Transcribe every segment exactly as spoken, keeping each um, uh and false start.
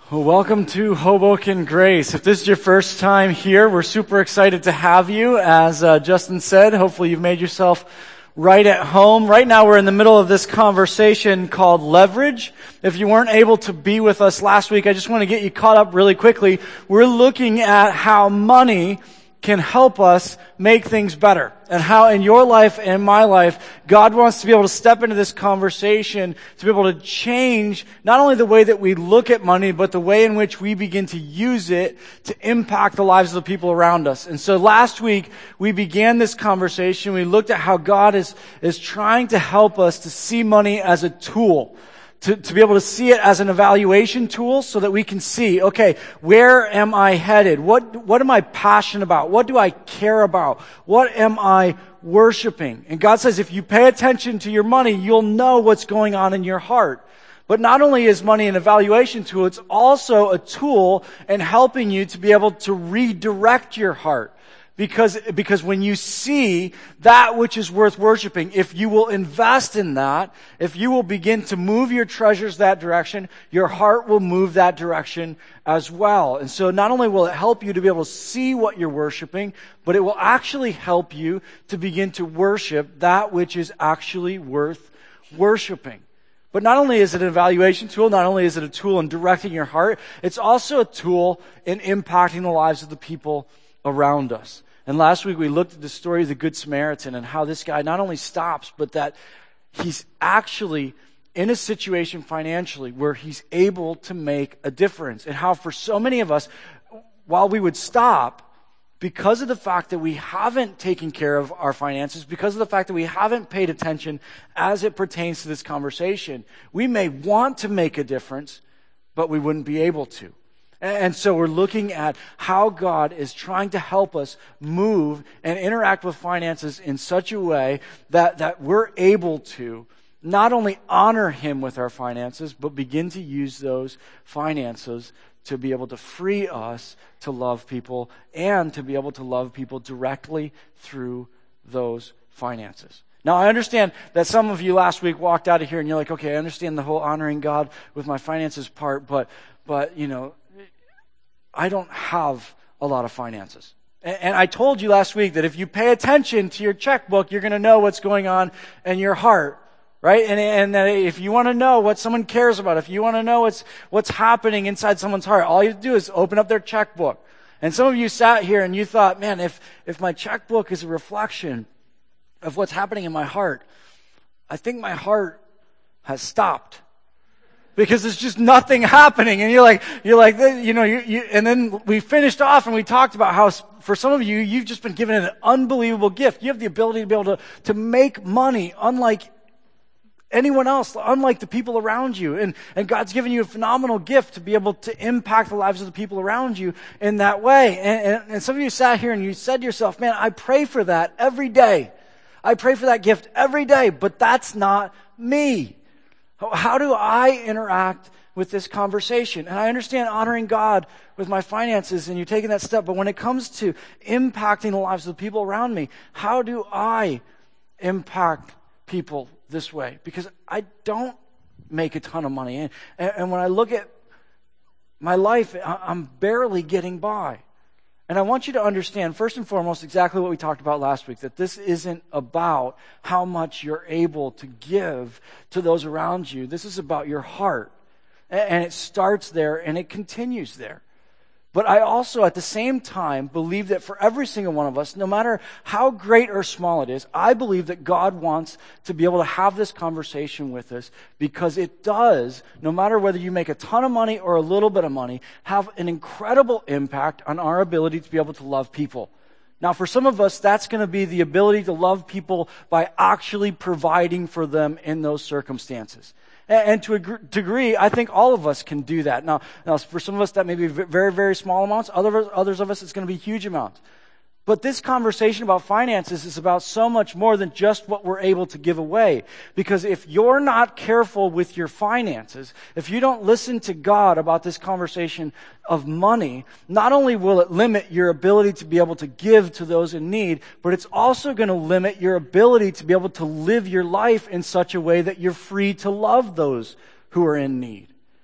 Well, welcome to Hoboken Grace. If this is your first time here, we're super excited to have you. As uh, Justin said, hopefully you've made yourself right at home. Right now we're in the middle of this conversation called leverage. If you weren't able to be with us last week, I just want to get you caught up really quickly. We're looking at how money can help us make things better, and how in your life and my life, God wants to be able to step into this conversation to be able to change not only the way that we look at money, but the way in which we begin to use it to impact the lives of the people around us. And so last week, we began this conversation. We looked at how God is, is trying to help us to see money as a tool. To, to be able to see it as an evaluation tool so that we can see, okay, where am I headed? What, what am I passionate about? What do I care about? What am I worshiping? And God says if you pay attention to your money, you'll know what's going on in your heart. But not only is money an evaluation tool, it's also a tool in helping you to be able to redirect your heart. Because, because when you see that which is worth worshiping, if you will invest in that, if you will begin to move your treasures that direction, your heart will move that direction as well. And so not only will it help you to be able to see what you're worshiping, but it will actually help you to begin to worship that which is actually worth worshiping. But not only is it an evaluation tool, not only is it a tool in directing your heart, it's also a tool in impacting the lives of the people around us. And last week we looked at the story of the Good Samaritan and how this guy not only stops, but that he's actually in a situation financially where he's able to make a difference. And how for so many of us, while we would stop, because of the fact that we haven't taken care of our finances, because of the fact that we haven't paid attention as it pertains to this conversation, we may want to make a difference, but we wouldn't be able to. And so we're looking at how God is trying to help us move and interact with finances in such a way that, that we're able to not only honor Him with our finances, but begin to use those finances to be able to free us to love people and to be able to love people directly through those finances. Now, I understand that some of you last week walked out of here and you're like, okay, I understand the whole honoring God with my finances part, but, but, you know, I don't have a lot of finances. And I told you last week that if you pay attention to your checkbook, you're going to know what's going on in your heart, right? And, and that if you want to know what someone cares about, if you want to know what's, what's happening inside someone's heart, all you have to do is open up their checkbook. And some of you sat here and you thought, man, if, if my checkbook is a reflection of what's happening in my heart, I think my heart has stopped. Because there's just nothing happening, and you're like, you're like, you know, you, you, and then we finished off and we talked about how for some of you, you've just been given an unbelievable gift. You have the ability to be able to, to make money unlike anyone else, unlike the people around you. And, and God's given you a phenomenal gift to be able to impact the lives of the people around you in that way. And, and, and some of you sat here and you said to yourself, man, I pray for that every day. I pray for that gift every day, but that's not me. How do I interact with this conversation? And I understand honoring God with my finances and you taking that step, but when it comes to impacting the lives of the people around me, how do I impact people this way? Because I don't make a ton of money. And, and when I look at my life, I'm barely getting by. And I want you to understand, first and foremost, exactly what we talked about last week, that this isn't about how much you're able to give to those around you. This is about your heart. And it starts there and it continues there. But I also, at the same time, believe that for every single one of us, no matter how great or small it is, I believe that God wants to be able to have this conversation with us because it does, no matter whether you make a ton of money or a little bit of money, have an incredible impact on our ability to be able to love people. Now, for some of us, that's going to be the ability to love people by actually providing for them in those circumstances. And to a degree, I think all of us can do that. Now, now for some of us, that may be very, very small amounts. Other, others of us, it's going to be huge amounts. But this conversation about finances is about so much more than just what we're able to give away. Because if you're not careful with your finances, if you don't listen to God about this conversation of money, not only will it limit your ability to be able to give to those in need, but it's also going to limit your ability to be able to live your life in such a way that you're free to love those who are in need.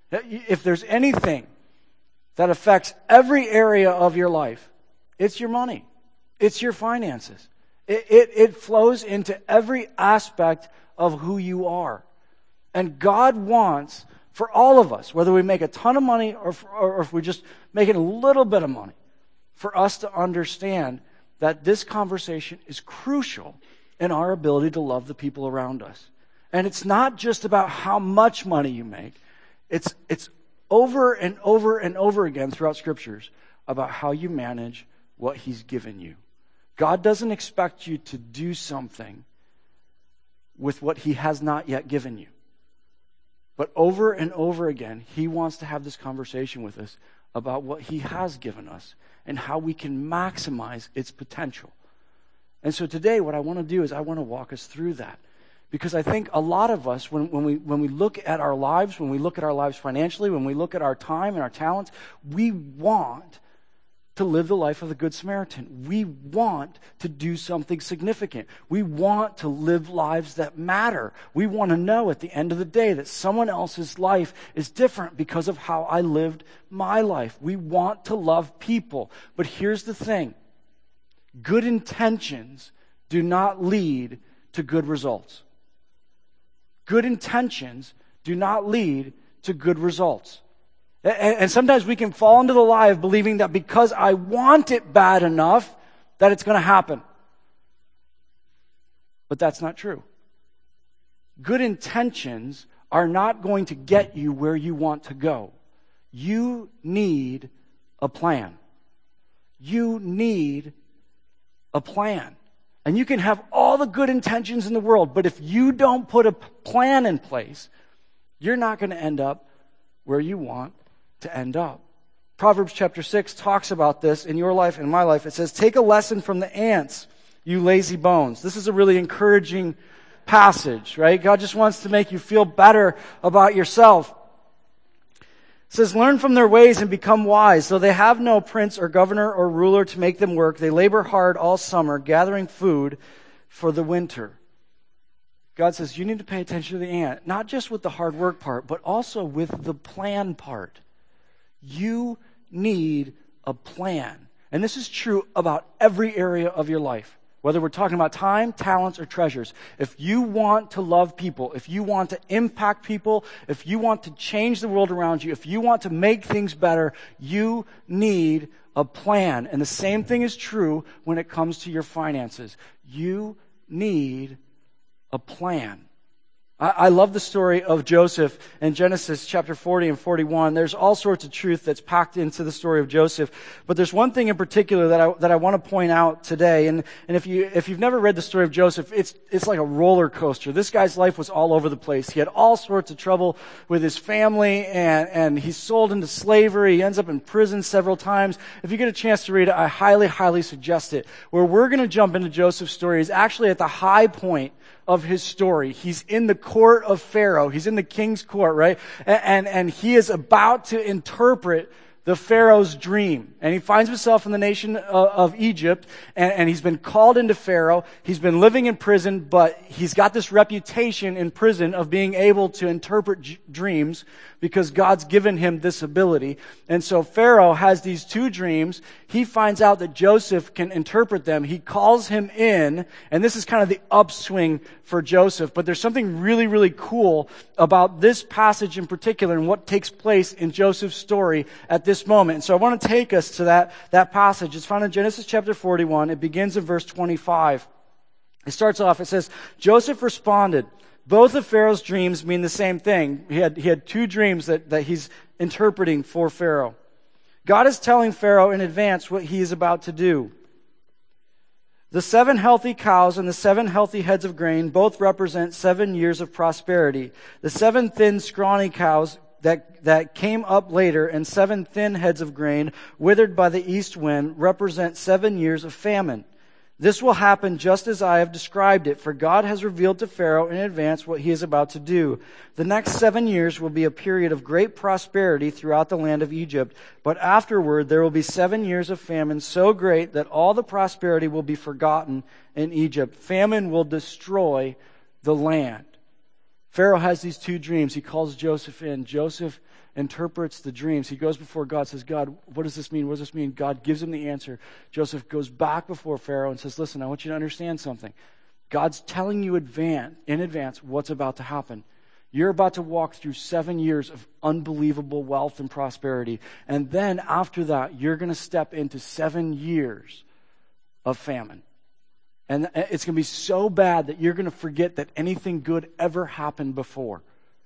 If there's anything that affects every area of your life, it's your money. It's your finances. It, it, it flows into every aspect of who you are. And God wants for all of us, whether we make a ton of money or, or if we're just making a little bit of money, for us to understand that this conversation is crucial in our ability to love the people around us. And it's not just about how much money you make. It's, it's over and over and over again throughout scriptures about how you manage what he's given you. God doesn't expect you to do something with what he has not yet given you. But over and over again, he wants to have this conversation with us about what he has given us and how we can maximize its potential. And so today, what I want to do is I want to walk us through that. Because I think a lot of us, when, when we when we look at our lives, when we look at our lives financially, when we look at our time and our talents, we want to live the life of the Good Samaritan. We want to do something significant. We want to live lives that matter. We want to know at the end of the day that someone else's life is different because of how I lived my life. We want to love people. But here's the thing. Good intentions do not lead to good results. Good intentions do not lead to good results. And sometimes we can fall into the lie of believing that because I want it bad enough, that it's going to happen. But that's not true. Good intentions are not going to get you where you want to go. You need a plan. You need a plan. And you can have all the good intentions in the world, but if you don't put a plan in place, you're not going to end up where you want to end up. Proverbs chapter six talks about this in your life and in my life. It says, take a lesson from the ants, you lazy bones. This is a really encouraging passage, right? God just wants to make you feel better about yourself. It says, learn from their ways and become wise. Though they have no prince or governor or ruler to make them work, they labor hard all summer, gathering food for the winter. God says, you need to pay attention to the ant, not just with the hard work part, but also with the plan part. You need a plan. And this is true about every area of your life. Whether we're talking about time, talents, or treasures. If you want to love people, if you want to impact people, if you want to change the world around you, if you want to make things better, you need a plan. And the same thing is true when it comes to your finances. You need a plan. I love the story of Joseph in Genesis chapter forty and forty-one. There's all sorts of truth that's packed into the story of Joseph. But there's one thing in particular that I, that I want to point out today. And, and if you, if you've never read the story of Joseph, it's, it's like a roller coaster. This guy's life was all over the place. He had all sorts of trouble with his family and, and he's sold into slavery. He ends up in prison several times. If you get a chance to read it, I highly, highly suggest it. Where we're going to jump into Joseph's story is actually at the high point of his story. He's in the court of Pharaoh. He's in the king's court, right? And, and, and he is about to interpret the Pharaoh's dream. And he finds himself in the nation of, of Egypt, and, and he's been called into Pharaoh. He's been living in prison, but he's got this reputation in prison of being able to interpret j- dreams because God's given him this ability. And so Pharaoh has these two dreams. He finds out that Joseph can interpret them. He calls him in, and this is kind of the upswing for Joseph. But there's something really, really cool about this passage in particular and what takes place in Joseph's story at this moment. And so I want to take us to that, that passage. It's found in Genesis chapter forty-one. It begins in verse twenty-five. It starts off, it says, Joseph responded, both of Pharaoh's dreams mean the same thing. He had, he had two dreams that, that he's interpreting for Pharaoh. God is telling Pharaoh in advance what he is about to do. The seven healthy cows and the seven healthy heads of grain both represent seven years of prosperity. The seven thin, scrawny cows that, that came up later and seven thin heads of grain withered by the east wind represent seven years of famine. This will happen just as I have described it, for God has revealed to Pharaoh in advance what he is about to do. The next seven years will be a period of great prosperity throughout the land of Egypt, but afterward there will be seven years of famine so great that all the prosperity will be forgotten in Egypt. Famine will destroy the land. Pharaoh has these two dreams. He calls Joseph in. Joseph interprets the dreams. He goes before God, says, God, what does this mean? What does this mean? God gives him the answer. Joseph goes back before Pharaoh and says, listen, I want you to understand something. God's telling you advance, in advance what's about to happen. You're about to walk through seven years of unbelievable wealth and prosperity. And then after that, you're going to step into seven years of famine. And it's going to be so bad that you're going to forget that anything good ever happened before.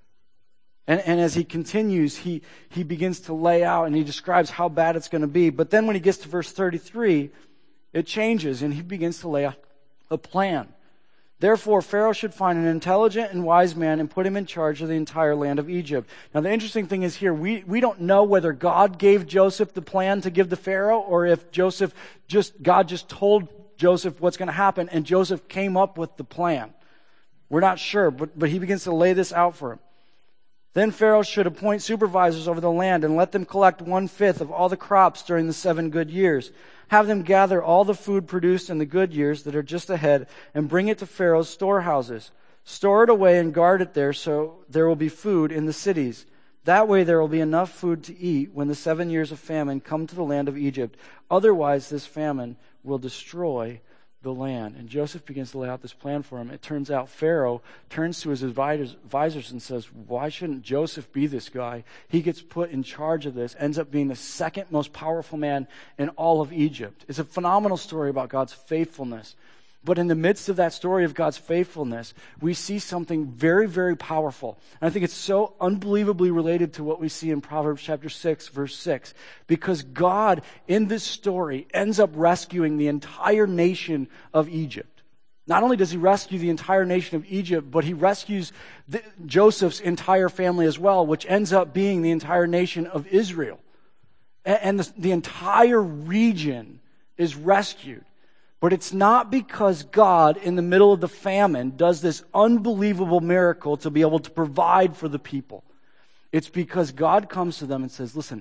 And, and as he continues, he, he begins to lay out and he describes how bad it's going to be. But then when he gets to verse thirty-three, it changes and he begins to lay out a plan. Therefore, Pharaoh should find an intelligent and wise man and put him in charge of the entire land of Egypt. Now, the interesting thing is here, we, we don't know whether God gave Joseph the plan to give to Pharaoh or if Joseph just, God just told Joseph what's going to happen and Joseph came up with the plan. We're not sure, but, but he begins to lay this out for him. Then Pharaoh should appoint supervisors over the land and let them collect one-fifth of all the crops during the seven good years. Have them gather all the food produced in the good years that are just ahead and bring it to Pharaoh's storehouses. Store it away and guard it there so there will be food in the cities. That way there will be enough food to eat when the seven years of famine come to the land of Egypt. Otherwise this famine will destroy the land. And Joseph begins to lay out this plan for him. It turns out Pharaoh turns to his advisors, advisors and says, why shouldn't Joseph be this guy? He gets put in charge of this, ends up being the second most powerful man in all of Egypt. It's a phenomenal story about God's faithfulness. But in the midst of that story of God's faithfulness, we see something very, very powerful. And I think it's so unbelievably related to what we see in Proverbs chapter six, verse six. Because God, in this story, ends up rescuing the entire nation of Egypt. Not only does he rescue the entire nation of Egypt, but he rescues the, Joseph's entire family as well, which ends up being the entire nation of Israel. And, and the, the entire region is rescued. But it's not because God, in the middle of the famine, does this unbelievable miracle to be able to provide for the people. It's because God comes to them and says, listen,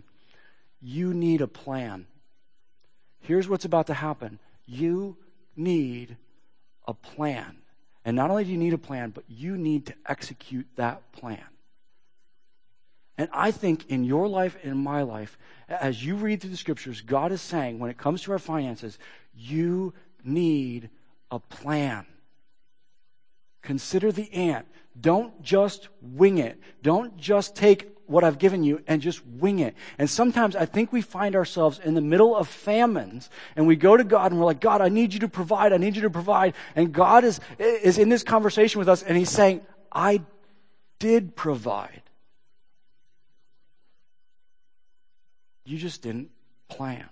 you need a plan. Here's what's about to happen. You need a plan. And not only do you need a plan, but you need to execute that plan. And I think in your life and in my life, as you read through the scriptures, God is saying, when it comes to our finances, you need a plan. Consider the ant. Don't just wing it. Don't just take what I've given you and just wing it. And sometimes I think we find ourselves in the middle of famines and we go to God and we're like, God, I need you to provide. I need you to provide. And God is, is in this conversation with us and he's saying, I did provide. You just didn't plan.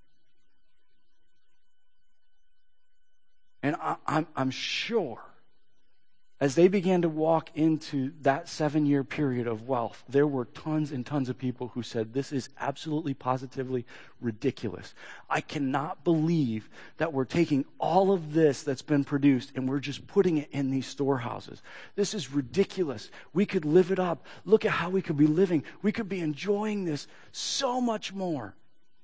And I, I'm, I'm sure as they began to walk into that seven-year period of wealth, there were tons and tons of people who said, this is absolutely positively ridiculous. I cannot believe that we're taking all of this that's been produced and we're just putting it in these storehouses. This is ridiculous. We could live it up. Look at how we could be living. We could be enjoying this so much more.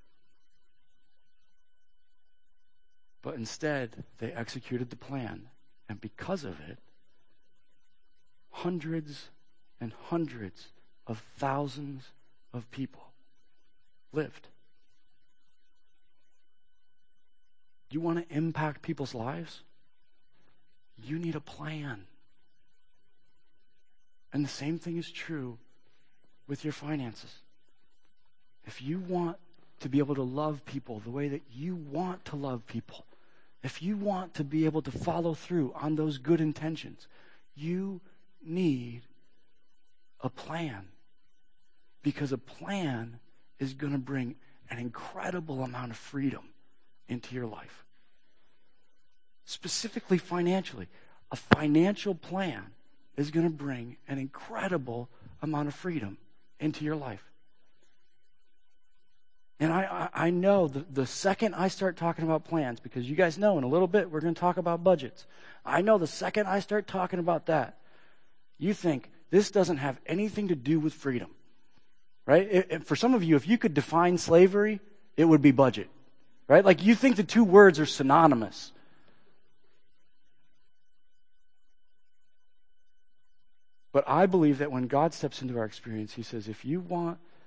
But instead, they executed the plan. And because of it, hundreds and hundreds of thousands of people lived. You want to impact people's lives? You need a plan. And the same thing is true with your finances. If you want to be able to love people the way that you want to love people, if you want to be able to follow through on those good intentions, you need a plan. Because a plan is going to bring an incredible amount of freedom into your life. Specifically financially, a financial plan is going to bring an incredible amount of freedom into your life. And I, I, I know the, the second I start talking about plans, because you guys know in a little bit we're going to talk about budgets. I know the second I start talking about that, you think this doesn't have anything to do with freedom, right? It, it, for some of you, if you could define slavery, it would be budget, right? Like you think the two words are synonymous. But I believe that when God steps into our experience, he says, if you want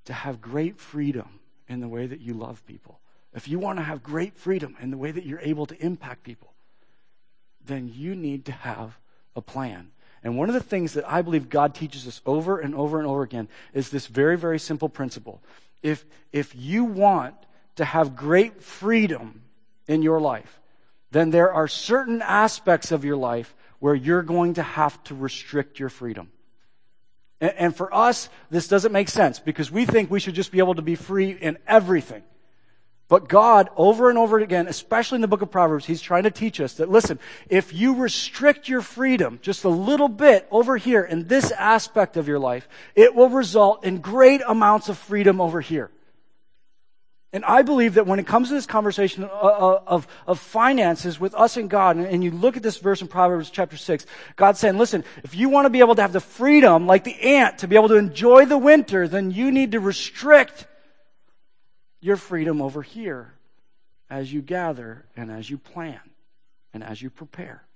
to have great freedom in the way that you love people, if you want to have great freedom in the way that you're able to impact people, then you need to have a plan. And one of the things that I believe God teaches us over and over and over again is this very, very simple principle. If, if you want to have great freedom in your life, then there are certain aspects of your life where you're going to have to restrict your freedom. And, and for us, this doesn't make sense because we think we should just be able to be free in everything. But God, over and over again, especially in the book of Proverbs, He's trying to teach us that, listen, if you restrict your freedom just a little bit over here in this aspect of your life, it will result in great amounts of freedom over here. And I believe that when it comes to this conversation of, of, of finances with us and God, and, and you look at this verse in Proverbs chapter six, God's saying, listen, if you want to be able to have the freedom, like the ant, to be able to enjoy the winter, then you need to restrict your freedom over here as you gather and as you plan and as you prepare.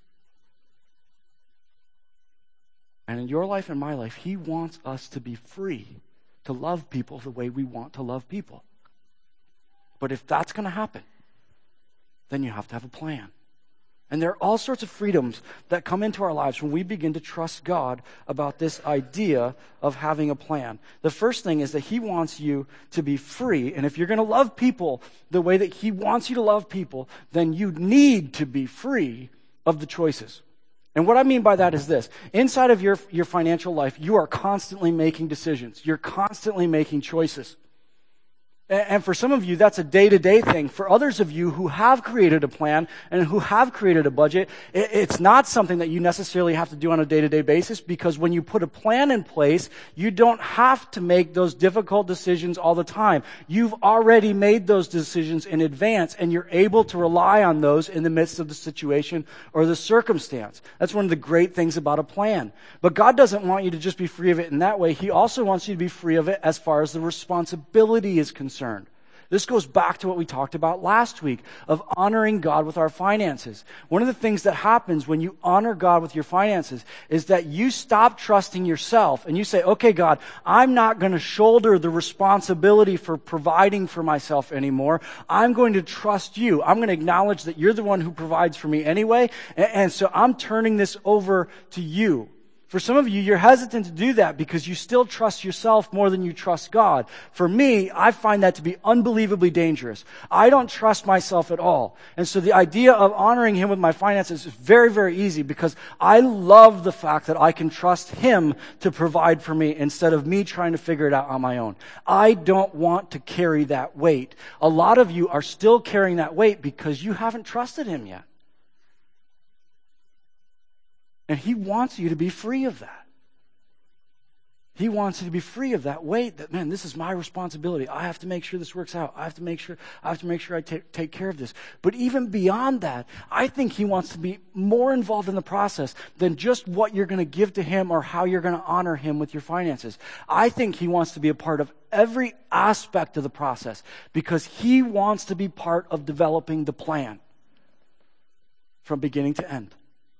And in your life and my life, He wants us to be free to love people the way we want to love people. But if that's going to happen, then you have to have a plan. And there are all sorts of freedoms that come into our lives when we begin to trust God about this idea of having a plan. The first thing is that He wants you to be free. And if you're going to love people the way that He wants you to love people, then you need to be free of the choices. And what I mean by that is this. Inside of your, your financial life, you are constantly making decisions. You're constantly making choices. And for some of you, that's a day-to-day thing. For others of you who have created a plan and who have created a budget, it's not something that you necessarily have to do on a day-to-day basis, because when you put a plan in place, you don't have to make those difficult decisions all the time. You've already made those decisions in advance, and you're able to rely on those in the midst of the situation or the circumstance. That's one of the great things about a plan. But God doesn't want you to just be free of it in that way. He also wants you to be free of it as far as the responsibility is concerned. This goes back to what we talked about last week of honoring God with our finances. One of the things that happens when you honor God with your finances is that you stop trusting yourself and you say, okay, God, I'm not going to shoulder the responsibility for providing for myself anymore. I'm going to trust you. I'm going to acknowledge that you're the one who provides for me anyway. And, and so I'm turning this over to you. For some of you, you're hesitant to do that because you still trust yourself more than you trust God. For me, I find that to be unbelievably dangerous. I don't trust myself at all. And so the idea of honoring Him with my finances is very, very easy because I love the fact that I can trust Him to provide for me instead of me trying to figure it out on my own. I don't want to carry that weight. A lot of you are still carrying that weight because you haven't trusted Him yet. And He wants you to be free of that. He wants you to be free of that weight that, man, this is my responsibility. I have to make sure this works out. I have to make sure, I have to make sure I take, take care of this. But even beyond that, I think He wants to be more involved in the process than just what you're going to give to Him or how you're going to honor Him with your finances. I think He wants to be a part of every aspect of the process because He wants to be part of developing the plan from beginning to end.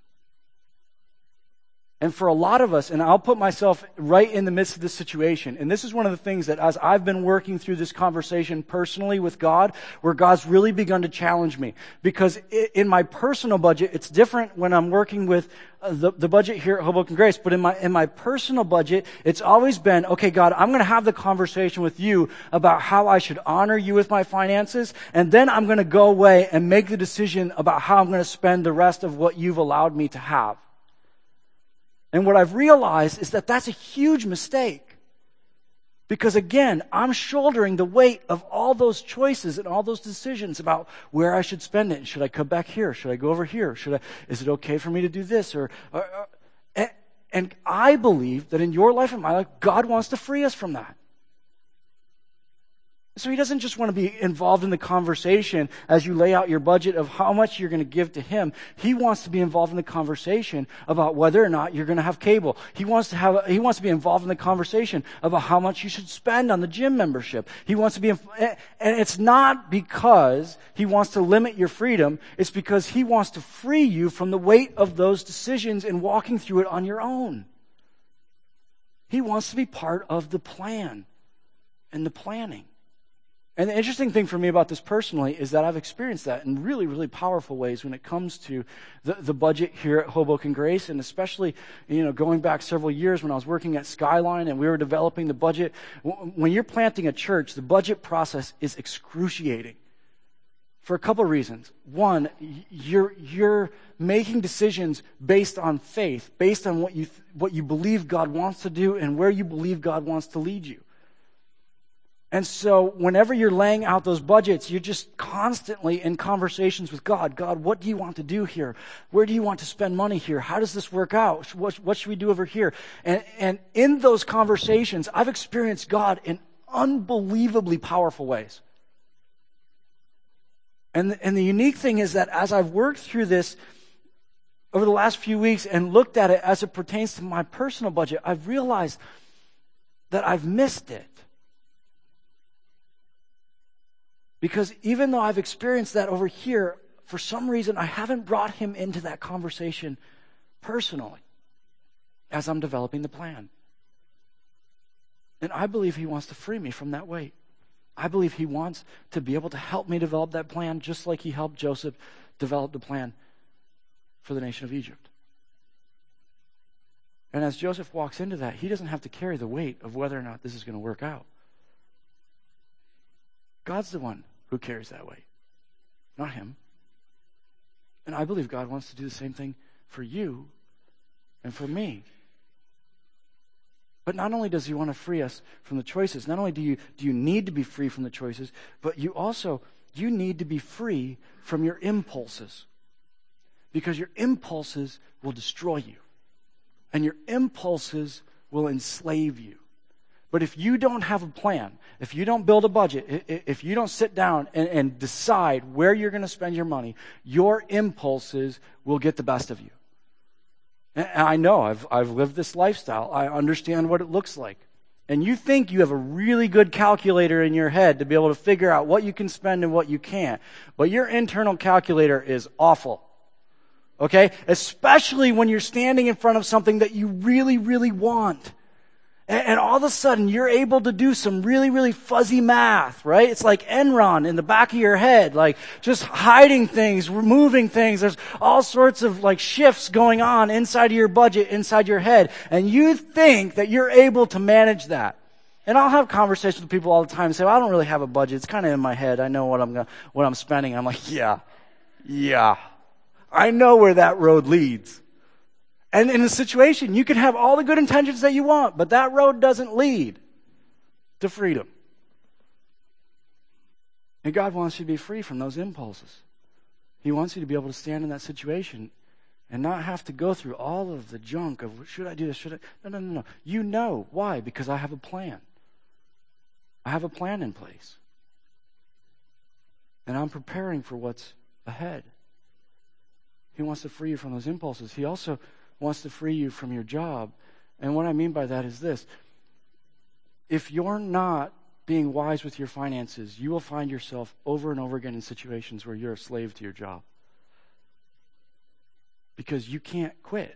And for a lot of us, and I'll put myself right in the midst of this situation, and this is one of the things that as I've been working through this conversation personally with God, where God's really begun to challenge me. Because in my personal budget, it's different when I'm working with the, the budget here at Hoboken Grace, but in my, in my personal budget, it's always been, okay, God, I'm going to have the conversation with you about how I should honor you with my finances, and then I'm going to go away and make the decision about how I'm going to spend the rest of what you've allowed me to have. And what I've realized is that that's a huge mistake. Because again, I'm shouldering the weight of all those choices and all those decisions about where I should spend it. Should I come back here? Should I go over here? Should I, is it okay for me to do this? Or, or, or and, and I believe that in your life and my life, God wants to free us from that. So He doesn't just want to be involved in the conversation as you lay out your budget of how much you're going to give to Him. He wants to be involved in the conversation about whether or not you're going to have cable. He wants to have, He wants to be involved in the conversation about how much you should spend on the gym membership. He wants to be, and it's not because He wants to limit your freedom. It's because He wants to free you from the weight of those decisions and walking through it on your own. He wants to be part of the plan. and the planning. And the interesting thing for me about this personally is that I've experienced that in really, really powerful ways when it comes to the, the budget here at Hoboken Grace, and especially, you know, going back several years when I was working at Skyline and we were developing the budget. When you're planting a church, the budget process is excruciating for a couple of reasons. One, you're you're making decisions based on faith, based on what you what you believe God wants to do and where you believe God wants to lead you. And so whenever you're laying out those budgets, you're just constantly in conversations with God. God, what do you want to do here? Where do you want to spend money here? How does this work out? What, what should we do over here? And, and in those conversations, I've experienced God in unbelievably powerful ways. And, and the unique thing is that as I've worked through this over the last few weeks and looked at it as it pertains to my personal budget, I've realized that I've missed it. Because even though I've experienced that over here, for some reason I haven't brought him into that conversation personally as I'm developing the plan. And I believe he wants to free me from that weight. I believe he wants to be able to help me develop that plan just like he helped Joseph develop the plan for the nation of Egypt. And as Joseph walks into that, he doesn't have to carry the weight of whether or not this is going to work out. God's the one who carries that weight, not him. And I believe God wants to do the same thing for you and for me. But not only does he want to free us from the choices, not only do you do you need to be free from the choices, but you also you need to be free from your impulses. Because your impulses will destroy you. And your impulses will enslave you. But if you don't have a plan, if you don't build a budget, if you don't sit down and, and decide where you're going to spend your money, your impulses will get the best of you. And I know, I've, I've lived this lifestyle. I understand what it looks like. And you think you have a really good calculator in your head to be able to figure out what you can spend and what you can't. But your internal calculator is awful. Okay? Especially when you're standing in front of something that you really, really want. And all of a sudden, you're able to do some really, really fuzzy math, right? It's like Enron in the back of your head, like just hiding things, removing things. There's all sorts of like shifts going on inside of your budget, inside your head. And you think that you're able to manage that. And I'll have conversations with people all the time and say, well, I don't really have a budget. It's kind of in my head. I know what I'm gonna, what I'm spending. I'm like, yeah, yeah. I know where that road leads. And in a situation, you can have all the good intentions that you want, but that road doesn't lead to freedom. And God wants you to be free from those impulses. He wants you to be able to stand in that situation and not have to go through all of the junk of, should I do this, should I? No, no, no, no. You know. Why? Because I have a plan. I have a plan in place. And I'm preparing for what's ahead. He wants to free you from those impulses. He also wants to free you from your job. And what I mean by that is this. If you're not being wise with your finances, you will find yourself over and over again in situations where you're a slave to your job. Because you can't quit.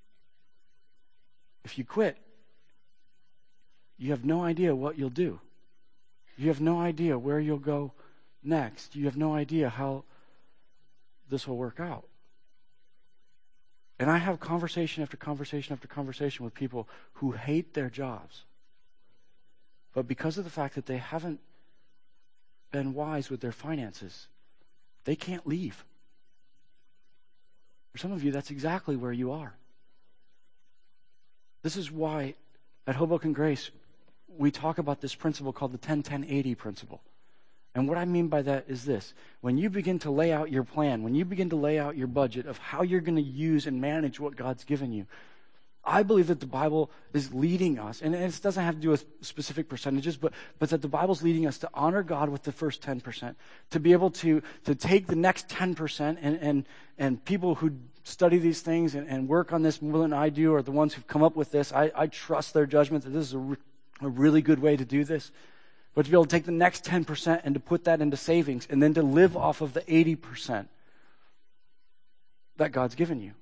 If you quit, you have no idea what you'll do. You have no idea where you'll go next. You have no idea how this will work out. And I have conversation after conversation after conversation with people who hate their jobs. But because of the fact that they haven't been wise with their finances, they can't leave. For some of you, that's exactly where you are. This is why at Hoboken Grace, we talk about this principle called the ten ten eighty principle. And what I mean by that is this. When you begin to lay out your plan, when you begin to lay out your budget of how you're going to use and manage what God's given you, I believe that the Bible is leading us, and it doesn't have to do with specific percentages, but, but that the Bible's leading us to honor God with the first ten percent, to be able to, to take the next ten percent, and, and, and people who study these things and, and work on this more than I do are the ones who've come up with this. I, I trust their judgment that this is a, re- a really good way to do this. But to be able to take the next ten percent and to put that into savings and then to live off of the eighty percent that God's given you.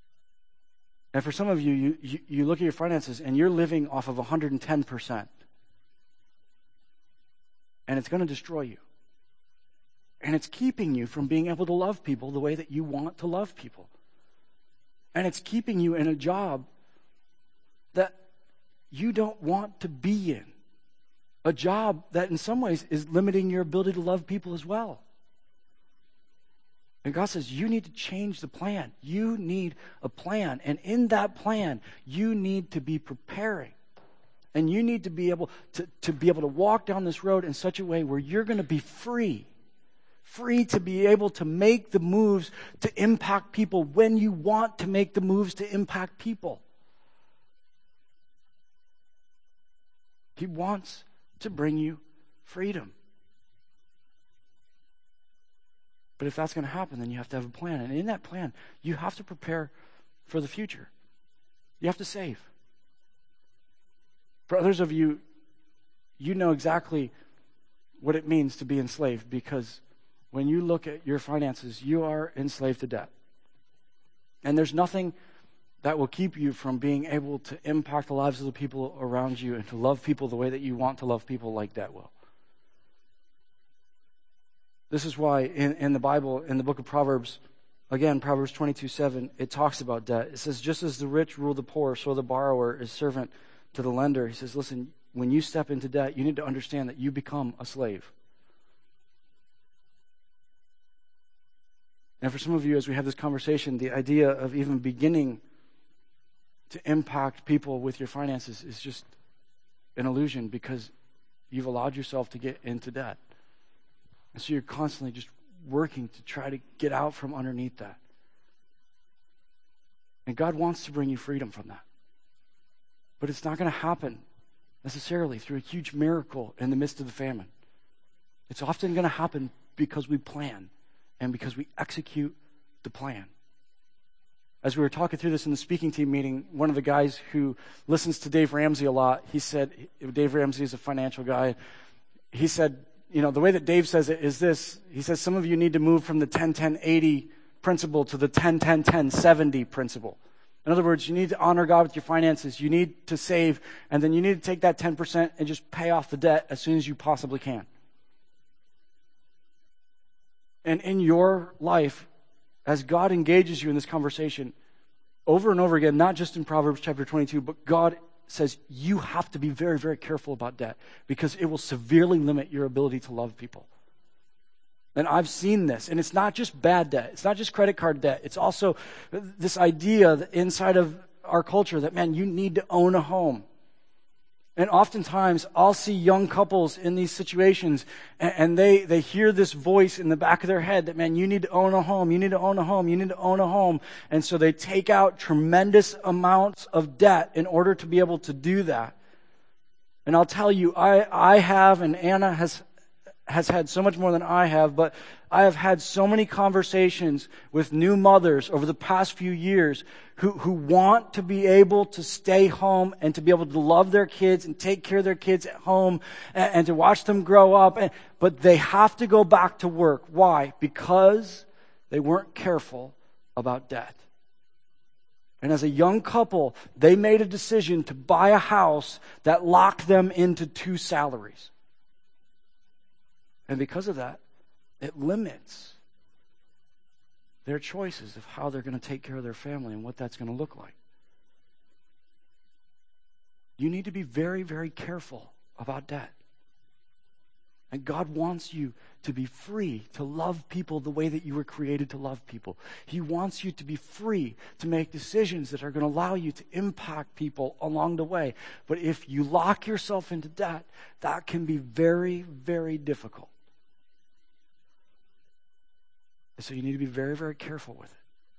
And for some of you, you, you, you look at your finances and you're living off of one hundred ten percent and it's going to destroy you. And it's keeping you from being able to love people the way that you want to love people. And it's keeping you in a job that you don't want to be in. A job that in some ways is limiting your ability to love people as well. And God says, you need to change the plan. You need a plan. And in that plan, you need to be preparing. And you need to be able to, to be able to walk down this road in such a way where you're going to be free. Free to be able to make the moves to impact people when you want to make the moves to impact people. He wants to bring you freedom. But if that's going to happen, then you have to have a plan. And in that plan, you have to prepare for the future. You have to save. For others of you, you know exactly what it means to be enslaved, because when you look at your finances, you are enslaved to debt. And there's nothing that will keep you from being able to impact the lives of the people around you and to love people the way that you want to love people, like debt will. This is why in, in the Bible, in the book of Proverbs, again, Proverbs twenty-two seven, it talks about debt. It says, just as the rich rule the poor, so the borrower is servant to the lender. He says, listen, when you step into debt, you need to understand that you become a slave. And for some of you, as we have this conversation, the idea of even beginning to impact people with your finances is just an illusion, because you've allowed yourself to get into debt. And so you're constantly just working to try to get out from underneath that. And God wants to bring you freedom from that. But it's not going to happen necessarily through a huge miracle in the midst of the famine. It's often going to happen because we plan and because we execute the plan. As we were talking through this in the speaking team meeting, one of the guys who listens to Dave Ramsey a lot, he said, Dave Ramsey is a financial guy, he said, you know, the way that Dave says it is this. He says some of you need to move from the ten ten eighty principle to the ten ten ten seventy principle. In other words, you need to honor God with your finances. You need to save, and then you need to take that ten percent and just pay off the debt as soon as you possibly can. And in your life, as God engages you in this conversation over and over again, not just in Proverbs chapter twenty-two, but God says you have to be very, very careful about debt, because it will severely limit your ability to love people. And I've seen this, and it's not just bad debt. It's not just credit card debt. It's also this idea that inside of our culture that, man, you need to own a home. And oftentimes, I'll see young couples in these situations, and, and they, they hear this voice in the back of their head that, man, you need to own a home, you need to own a home, you need to own a home. And so they take out tremendous amounts of debt in order to be able to do that. And I'll tell you, I, I have, and Anna has has had so much more than I have, but I have had so many conversations with new mothers over the past few years who, who want to be able to stay home and to be able to love their kids and take care of their kids at home and, and to watch them grow up. And, but they have to go back to work. Why? Because they weren't careful about debt. And as a young couple, they made a decision to buy a house that locked them into two salaries. And because of that, it limits their choices of how they're going to take care of their family and what that's going to look like. You need to be very, very careful about debt. And God wants you to be free to love people the way that you were created to love people. He wants you to be free to make decisions that are going to allow you to impact people along the way. But if you lock yourself into debt, that can be very, very difficult. So you need to be very, very careful with it.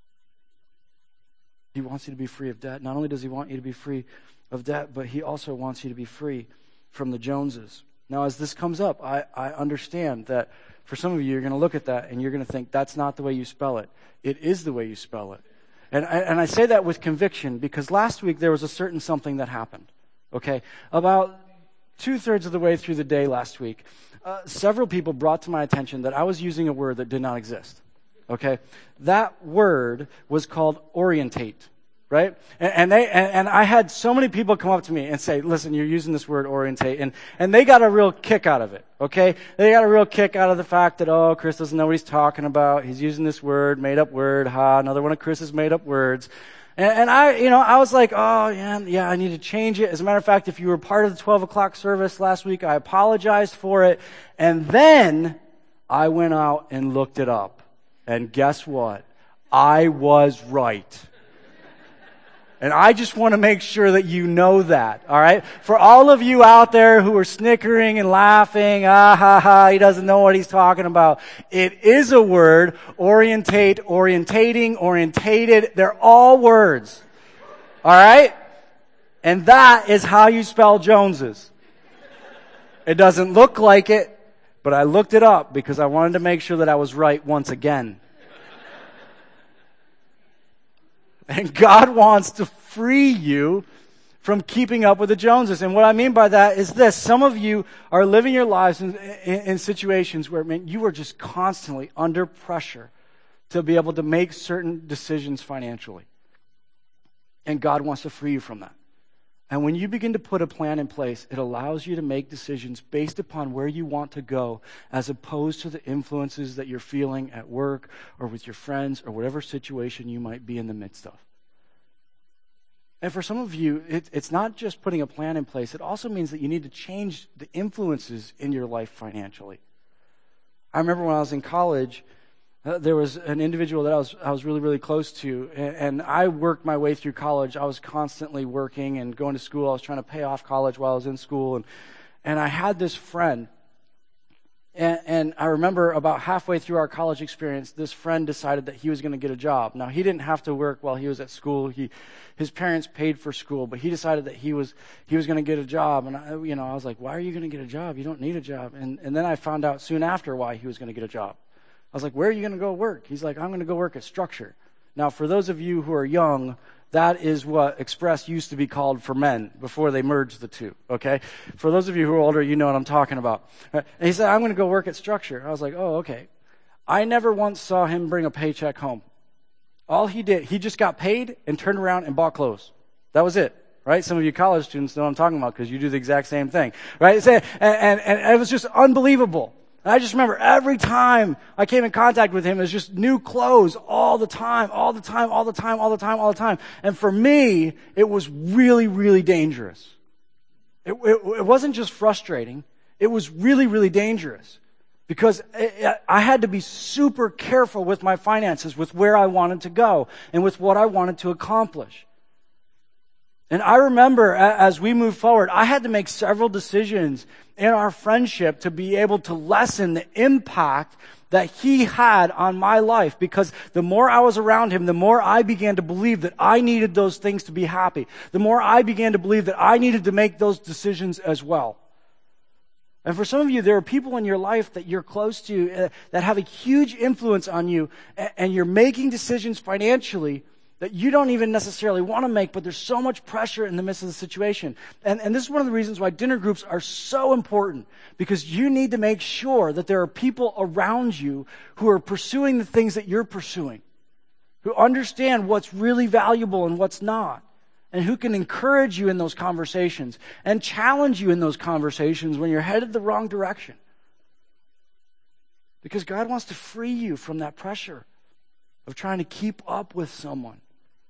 He wants you to be free of debt. Not only does he want you to be free of debt, but he also wants you to be free from the Joneses. Now, as this comes up, I, I understand that for some of you, you're going to look at that and you're going to think that's not the way you spell it. It is the way you spell it. And I, and I say that with conviction because last week there was a certain something that happened. Okay? About two-thirds of the way through the day last week, uh, several people brought to my attention that I was using a word that did not exist. Okay? That word was called orientate. right? And, and they and, and I had so many people come up to me and say, listen, you're using this word orientate, and, and they got a real kick out of it, okay? They got a real kick out of the fact that, oh, Chris doesn't know what he's talking about. He's using this word, made up word, ha, another one of Chris's made up words. And, and I, you know, I was like, oh, yeah, yeah, I need to change it. As a matter of fact, if you were part of the twelve o'clock service last week, I apologized for it. And then I went out and looked it up. And guess what? I was right. And I just want to make sure that you know that, all right? For all of you out there who are snickering and laughing, ah, ha, ha, he doesn't know what he's talking about. It is a word, orientate, orientating, orientated. They're all words, all right? And that is how you spell Joneses. It doesn't look like it, but I looked it up because I wanted to make sure that I was right once again. And God wants to free you from keeping up with the Joneses. And what I mean by that is this. Some of you are living your lives in, in, in situations where, man, you are just constantly under pressure to be able to make certain decisions financially. And God wants to free you from that. And when you begin to put a plan in place, it allows you to make decisions based upon where you want to go, as opposed to the influences that you're feeling at work or with your friends or whatever situation you might be in the midst of. And for some of you, it, it's not just putting a plan in place. It also means that you need to change the influences in your life financially. I remember when I was in college, Uh, there was an individual that I was I was really, really close to, and, and I worked my way through college. I was constantly working and going to school. I was trying to pay off college while I was in school, and and I had this friend, and, and I remember about halfway through our college experience, this friend decided that he was going to get a job. Now, he didn't have to work while he was at school. He, his parents paid for school, but he decided that he was he was going to get a job, and I, you know, I was like, why are you going to get a job? You don't need a job. And and then I found out soon after why he was going to get a job. I was like, where are you going to go work? He's like, I'm going to go work at Structure. Now, for those of you who are young, that is what Express used to be called for men before they merged the two, okay? For those of you who are older, you know what I'm talking about. And he said, I'm going to go work at Structure. I was like, oh, okay. I never once saw him bring a paycheck home. All he did, he just got paid and turned around and bought clothes. That was it. Right? Some of you college students know what I'm talking about because you do the exact same thing. Right? And, and, and it was just unbelievable. And I just remember every time I came in contact with him, it was just new clothes all the time, all the time, all the time, all the time, all the time. And for me, it was really, really dangerous. It, it, it wasn't just frustrating. It was really, really dangerous. Because I had to be super careful with my finances, with where I wanted to go, and with what I wanted to accomplish. And I remember as we moved forward, I had to make several decisions in our friendship to be able to lessen the impact that he had on my life, because the more I was around him, the more I began to believe that I needed those things to be happy. The more I began to believe that I needed to make those decisions as well. And for some of you, there are people in your life that you're close to uh, that have a huge influence on you, and, and you're making decisions financially that you don't even necessarily want to make, but there's so much pressure in the midst of the situation. And, and this is one of the reasons why dinner groups are so important, because you need to make sure that there are people around you who are pursuing the things that you're pursuing, who understand what's really valuable and what's not, and who can encourage you in those conversations and challenge you in those conversations when you're headed the wrong direction. Because God wants to free you from that pressure of trying to keep up with someone,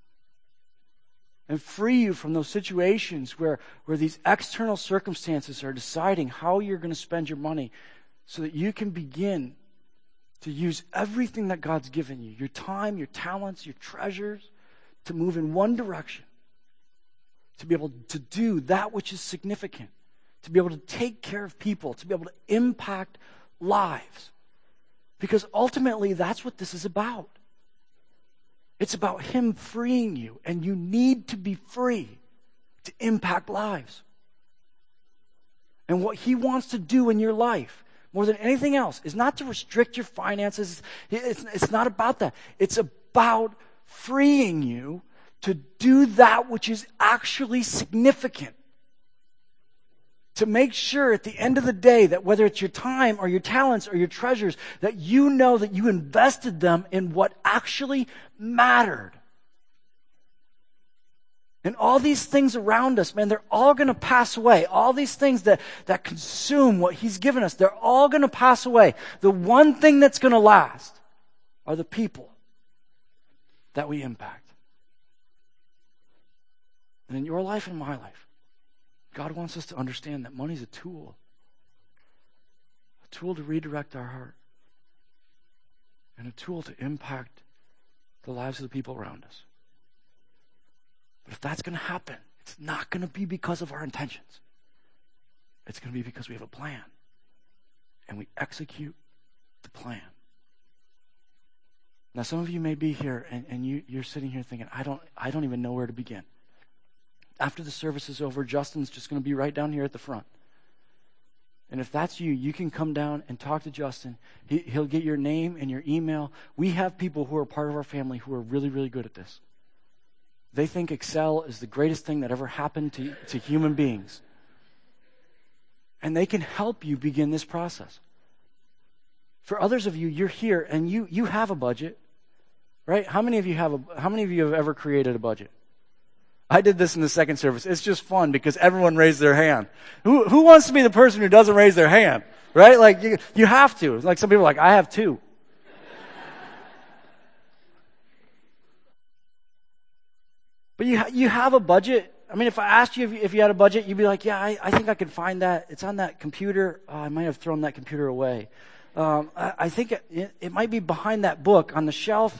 and free you from those situations where, where these external circumstances are deciding how you're going to spend your money, so that you can begin to use everything that God's given you, your time, your talents, your treasures, to move in one direction, to be able to do that which is significant, to be able to take care of people, to be able to impact lives. Because ultimately, that's what this is about. It's about Him freeing you, and you need to be free to impact lives. And what He wants to do in your life, more than anything else, is not to restrict your finances. It's, it's not about that. It's about freeing you to do that which is actually significant. To make sure at the end of the day that whether it's your time or your talents or your treasures, that you know that you invested them in what actually mattered. And all these things around us, man, they're all going to pass away. All these things that, that consume what he's given us, they're all going to pass away. The one thing that's going to last are the people that we impact. And in your life and my life, God wants us to understand that money is a tool. A tool to redirect our heart. And a tool to impact the lives of the people around us. But if that's going to happen, it's not going to be because of our intentions. It's going to be because we have a plan. And we execute the plan. Now, some of you may be here and, and you, you're sitting here thinking, I don't, I don't even know where to begin. After the service is over, Justin's just going to be right down here at the front. And if that's you, you can come down and talk to Justin. He, he'll get your name and your email. We have people who are part of our family who are really, really good at this. They think Excel is the greatest thing that ever happened to, to human beings. And they can help you begin this process. For others of you, you're here and you, you have a budget, right? How many of you have a, how many of you have ever created a budget? I did this in the second service. It's just fun because everyone raised their hand. Who, who wants to be the person who doesn't raise their hand, right? Like you, you have to. Like some people are like, I have two. But you you have a budget. I mean, if I asked you if you, if you had a budget, you'd be like, yeah, I, I think I can find that. It's on that computer. Oh, I might have thrown that computer away. Um, I, I think it, it might be behind that book on the shelf.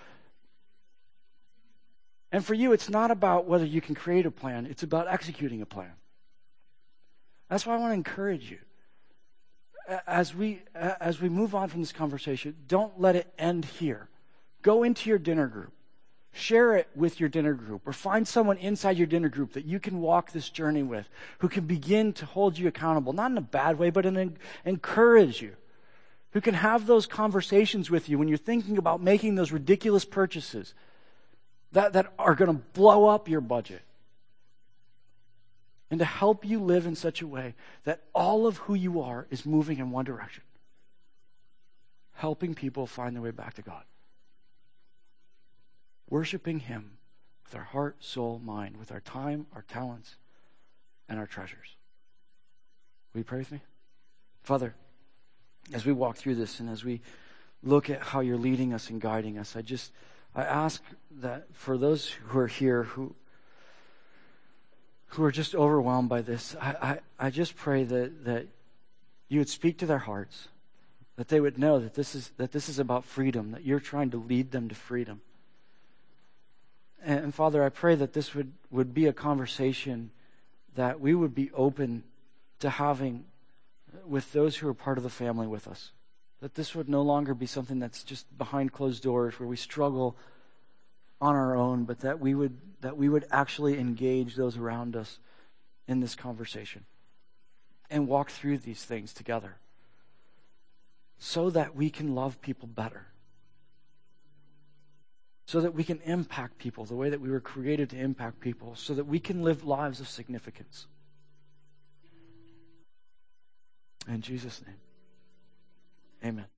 And for you, it's not about whether you can create a plan. It's about executing a plan. That's why I want to encourage you. As we as we move on from this conversation, don't let it end here. Go into your dinner group. Share it with your dinner group, or find someone inside your dinner group that you can walk this journey with, who can begin to hold you accountable, not in a bad way, but in an encourage you, who can have those conversations with you when you're thinking about making those ridiculous purchases that, that are going to blow up your budget, and to help you live in such a way that all of who you are is moving in one direction, helping people find their way back to God. Worshiping him with our heart, soul, mind, with our time, our talents, and our treasures. Will you pray with me? Father, as we walk through this and as we look at how you're leading us and guiding us, I just, I ask that for those who are here who who are just overwhelmed by this, I, I, I just pray that, that you would speak to their hearts, that they would know that this is that this is about freedom, that you're trying to lead them to freedom. And Father, I pray that this would, would be a conversation that we would be open to having with those who are part of the family with us. That this would no longer be something that's just behind closed doors where we struggle on our own, but that we would that we would actually engage those around us in this conversation and walk through these things together so that we can love people better. So that we can impact people the way that we were created to impact people, so that we can live lives of significance. In Jesus' name, amen.